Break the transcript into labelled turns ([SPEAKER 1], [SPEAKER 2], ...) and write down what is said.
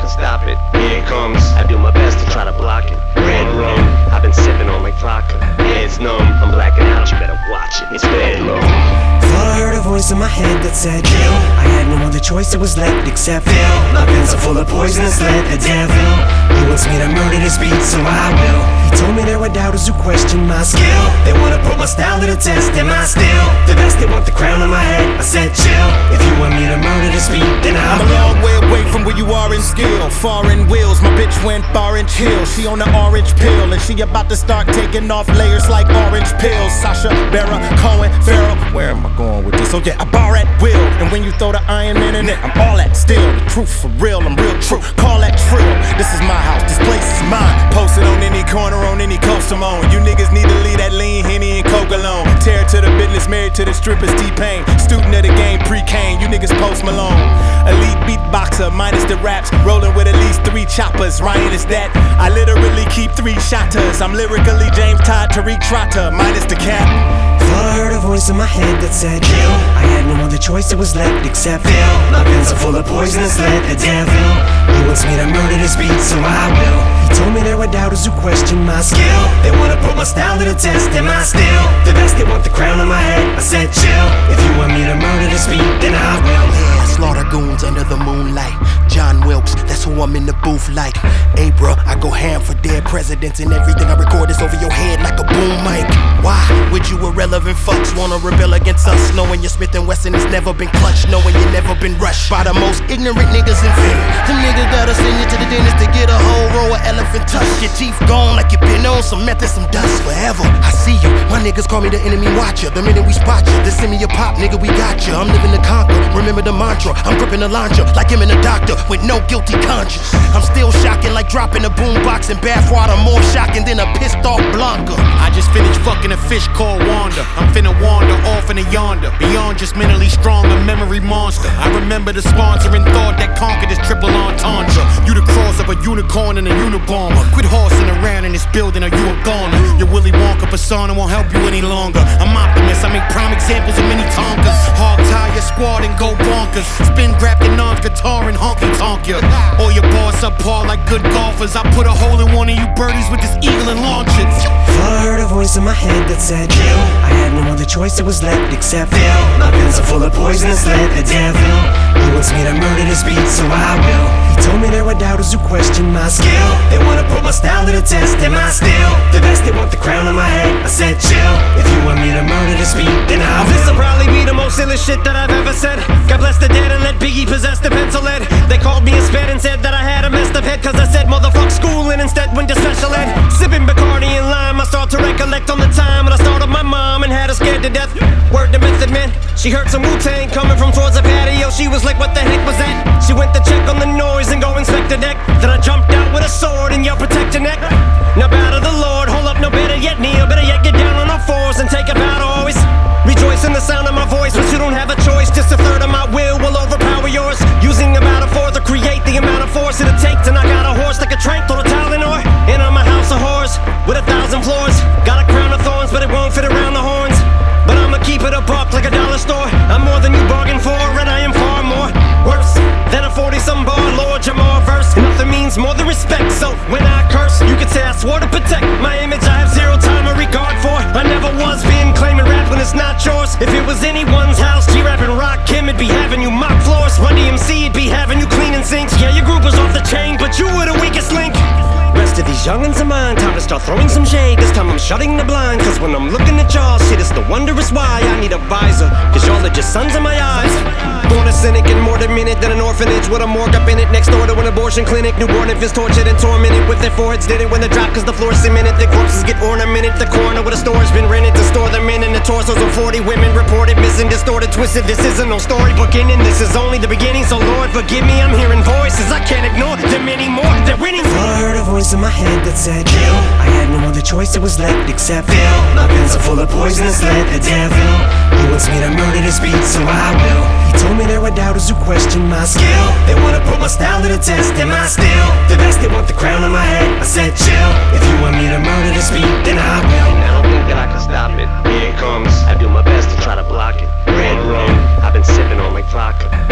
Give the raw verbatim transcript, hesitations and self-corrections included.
[SPEAKER 1] can stop it. Here it comes, I do my best to try to block it. Red rum, I've been sipping on like vodka. Head's numb, I'm blacking out, you better watch it. It's bad low.
[SPEAKER 2] Thought I heard a voice in my head that said kill. I had no other choice, it was left except fill. My pens are full of poisonous lead, the devil. He wants me to murder this beat, so I will. He told me there were doubters who question my skill. They wanna put my style to the test, am I still the best? They want the crown on my head, I said chill. If you want me to murder this beat, then I will.
[SPEAKER 3] I'm a long way away from where you are in skill. Foreign wheels, my bitch went orange hill. She on the orange pill, and she about to start taking off layers like orange pills. Sasha, Barra, Cohen, Farrell, where am I going with this? Oh yeah, I bar at will, and when you throw the Iron Man in it, I'm all that still. The truth for real, I'm real true, call that trill. This is my house, this place is mine. Posted on any corner, on any coast I'm on. You niggas need to leave that lean Henny and Coke alone. Tear to the business, married to the strippers, T-Pain. Student of the game, pre-Kane, you niggas Post Malone. Elite beatboxer, minus the raps, rolling with at least three choppers. Ryan is that, I literally keep three shotters. I'm lyrically James Todd, Tariq Trotter, minus the cap.
[SPEAKER 2] Thought I heard a voice in my head that said kill. I had no other choice, it was left except fill. My pens are full of poisonous lead, the devil. He wants me to murder this beat, so I will. He told me there were doubters who question my skill. They wanna put my style to the test, am I still the best? They want the crown on my head, I said chill. If you want me to murder this beat, then I will.
[SPEAKER 4] Yeah, slaughter goons under the moonlight. John Wilkes, that's who I'm in the booth like. Hey bruh, I go ham for dead presidents, and everything I record is over your head like a boom mic. Why would you irrelevant fucks wanna rebel against us, knowing your Smith and Wesson has never been clutched, knowing you never been rushed by the most ignorant niggas invented. Them niggas gotta send you to the dentist to get a whole row of elephant tusk. Your teeth gone like you been on some meth and some dust forever. I see you, my niggas call me the enemy watcher. The minute we spot you, they send me a pop, nigga, we got you. I'm living to conquer, remember the mantra. I'm gripping the launcher like him and the doctor with no guilty conscience. I'm still shocking like dropping a boombox in bathwater, more shocking than a pissed off Blanca.
[SPEAKER 3] I just finished fucking a fish called Wanda. I'm finna wander off in a yonder, beyond just mentally strong, a memory monster. I remember the sponsoring thought that conquered this triple entendre. You the cross of a unicorn and a unibomber. Quit horsing around in this building or you a goner. Your Willy Wonka persona won't help you any longer. I'm optimist, I make prime examples of many Tonkas. Hog tie your squad and go bonkers. Spin grab your non-guitar and honky tonk ya. Or your boss up par like good golfers. I put a hole in one of you birdies with this eagle and launch it.
[SPEAKER 2] Thought I heard a voice in my head that said kill. I had no other choice, it was left except fill. My pens are full of poisonous lead, the devil. He wants me to murder this beat, so I will. He told me there were doubters who question my skill. They wanna put my style to the test, am I still the best? They want the crown on my head, I said chill. If you want me to murder this beat, then I will.
[SPEAKER 1] This'll probably be the most illest shit that I've ever said. God bless the dead and let Biggie possess the pencil lead. They called me a sped and said that I had a messed up head, cause I said motherfuck school and instead went to special ed. Sipping Bacardi and lime, I start to recollect on the time when I started my mom and had her scared to death. Word to Method Man, she heard some Wu-Tang coming from towards the patio. She was like, what the heck was that? She went to check on the noise and go inspect the deck. Then I jumped out with a sword and yelled, protect your neck. Now bow to the Lord, hold up, no better yet kneel. Better yet get down on all fours and take a bow to always rejoice in the sound of my voice. But you don't have a choice, just a third of my will will overpower yours. Using about a fourth to create the amount of force it'll take to knock out a horse like a trank, throw a Tylenol. And I'm a house of horrors with a thousand floors. Got a crown of thorns, but it won't fit around the horns. But I'ma keep it a buck like a dollar store. I'm more than you bargained for, and I am far more worse than a forty-some bar Lord Jamar verse. Nothing means more than respect, so when I curse, you could say I swore to protect my image. I have zero time or regard for. I never was being claiming rap when it's not yours. If it was anyone's house, G-Rap and Rock Kim, it'd be having you mop floors. Run D M C, it'd be having you cleaning sinks. Yeah, your group was off the chain, but you were the weakest link. Rest of these youngins of mine, time to start throwing some shade. This time I'm shutting the blind, cause when I'm looking at y'all, shit, it's the wondrous why I need a visor, cause y'all are just sons of my eyes. Born a cynic and more demented than an orphanage with a morgue up in it, next door to an abortion clinic. Newborn infants tortured and tormented with their foreheads did it when they drop, cause the floor's cemented. Their corpses get ornamented, the corner where the store's been rented to store them in. And the torsos of forty women reported missing, distorted, twisted. This isn't no storybook ending, this is only the beginning. So Lord forgive me, I'm hearing voices I can't ignore. There are many more, they're winning.
[SPEAKER 2] I heard a voice in my head that said kill. I had no other choice, it was left except fill. My pens are full of poisonous lead, the devil. He wants me to murder this beat, so I will. He told me there were doubters who question my skill. They wanna put my style to the test, am I still the best? They want the crown on my head, I said chill. If you want me to murder this beat, then I will.
[SPEAKER 1] I don't think that I can stop it. Here it comes, I do my best to try to block it. Red rum, I've been sipping on like vodka.